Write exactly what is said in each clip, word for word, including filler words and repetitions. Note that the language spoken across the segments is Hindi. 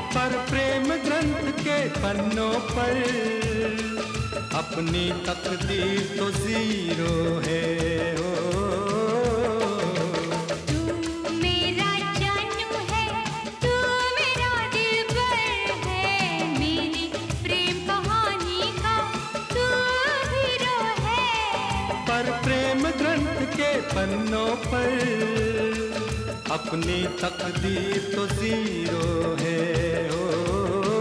पर प्रेम ग्रंथ के पन्नों पर अपनी तकदीर तो जीरो है। ओ, तू मेरा जानू है, तू मेरा दिलबर है, मेरी प्रेम कहानी का तू हीरो है। पर प्रेम ग्रंथ के पन्नों पर अपनी तकदीर तो जीरो है। ओ,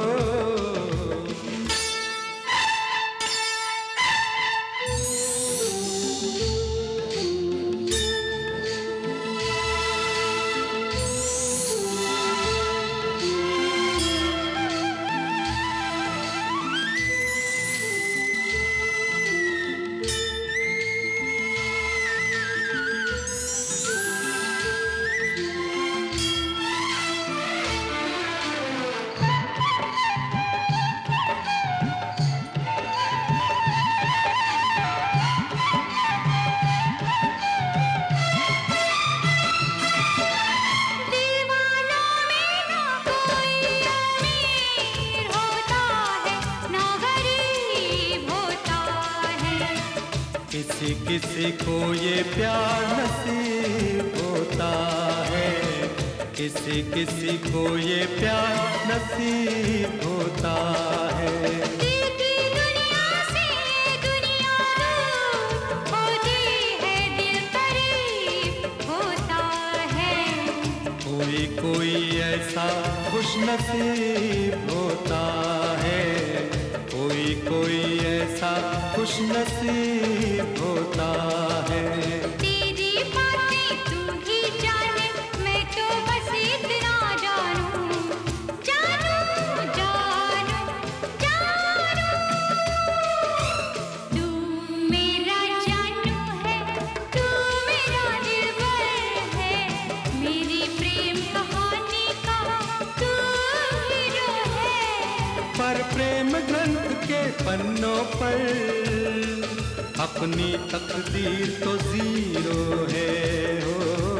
किसी किसी को ये प्यार नसीब होता है, किसी किसी को ये प्यार नसीब होता है। दिल की दुनिया से दुनिया दूर होती है, दिल करीब होता है। कोई कोई ऐसा खुश नसीब होता है, कोई कोई ऐसा खुश नसीब होता है। तेरी बातें तू ही जाने, मैं तो बस इतना जानूं, जानूं, जानूं, जानूं। तू मेरा जानू है, तू मेरा दिलबर है, मेरी प्रेम कहानी का तू हीरो है। पर प्रेम ग्रंथ के पन्नों पर अपनी तकदीर तो जीरो है। हो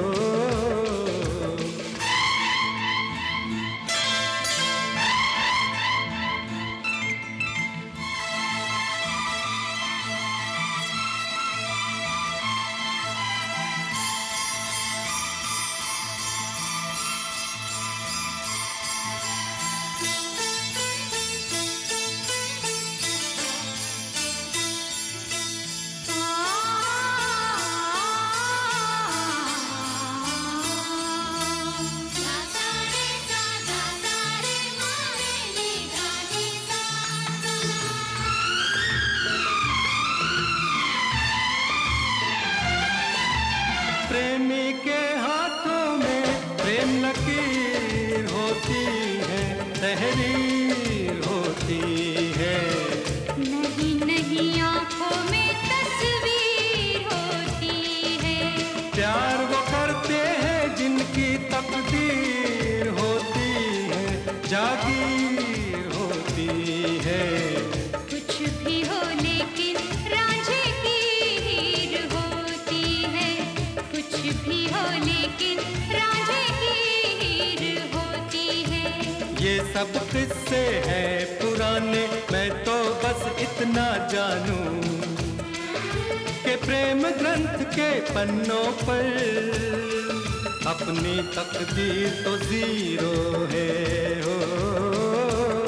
प्रेमी के हाथों में प्रेम लकीर होती है, तहरीर होती है। नहीं नहीं आंखों में तस्वीर होती है। प्यार वो करते हैं जिनकी तकदीर होती है, जागीर होती है। कुछ भी हो लेकिन रांझे की हीर होती है, कुछ भी हो लेकिन रांझे की हीर होती है। ये सब किस्से हैं पुराने, मैं तो बस इतना जानूं कि प्रेम ग्रंथ के पन्नों पर अपनी तकदीर तो जीरो है। हो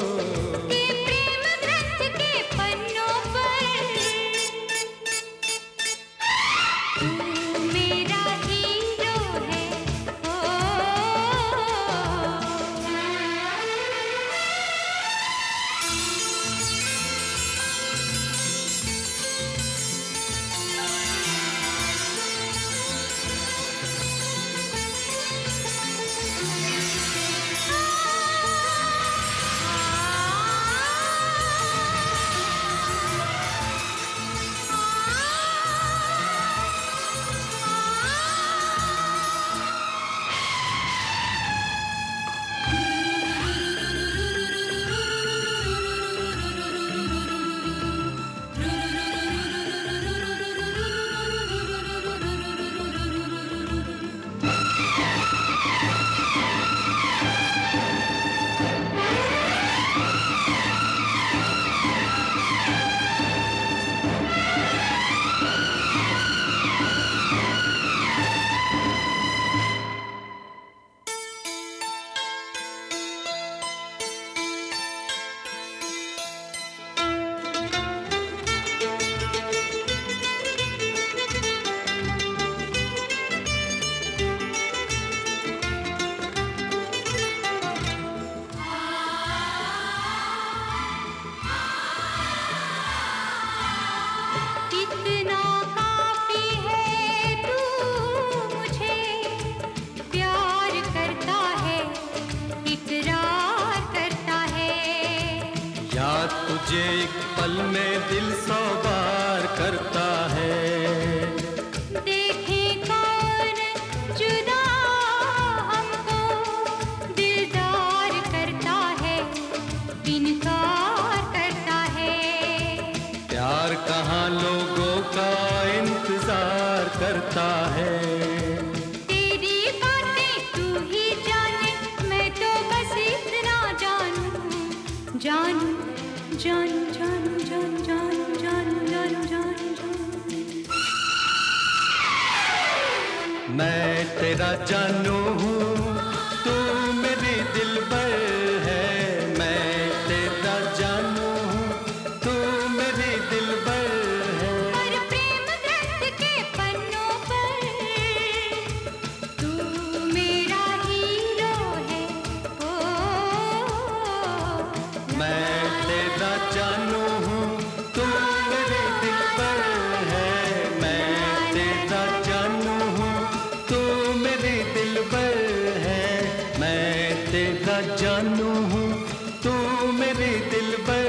तुझे एक पल में दिल सौ बार करता है। देखे कौन जुदा हमको दिलदार करता है, इनकार करता है। प्यार कहाँ लोगों का इंतजार करता है। तेरी बातें तू ही जाने, मैं तो बस इतना जानूं, जानूं, जानूं, जानूं, जानूं, जानूं, जानूं, जानूं, जानूं, जानूं। मैं तेरा जानू हूँ, तू मेरी दिलबर है। मैं तेरा जानू हूँ, तू मेरी दिलबर है। पर प्रेम ग्रंथ के पन्नों पर तू मेरा हीरो है। ओ, मैं तेरा जानू हूँ, तू मेरी दिलबर है। मैं तेरा जानू हूँ, तू मेरी दिलबर है। मैं तेरा जानू हूँ, तू मेरी दिलबर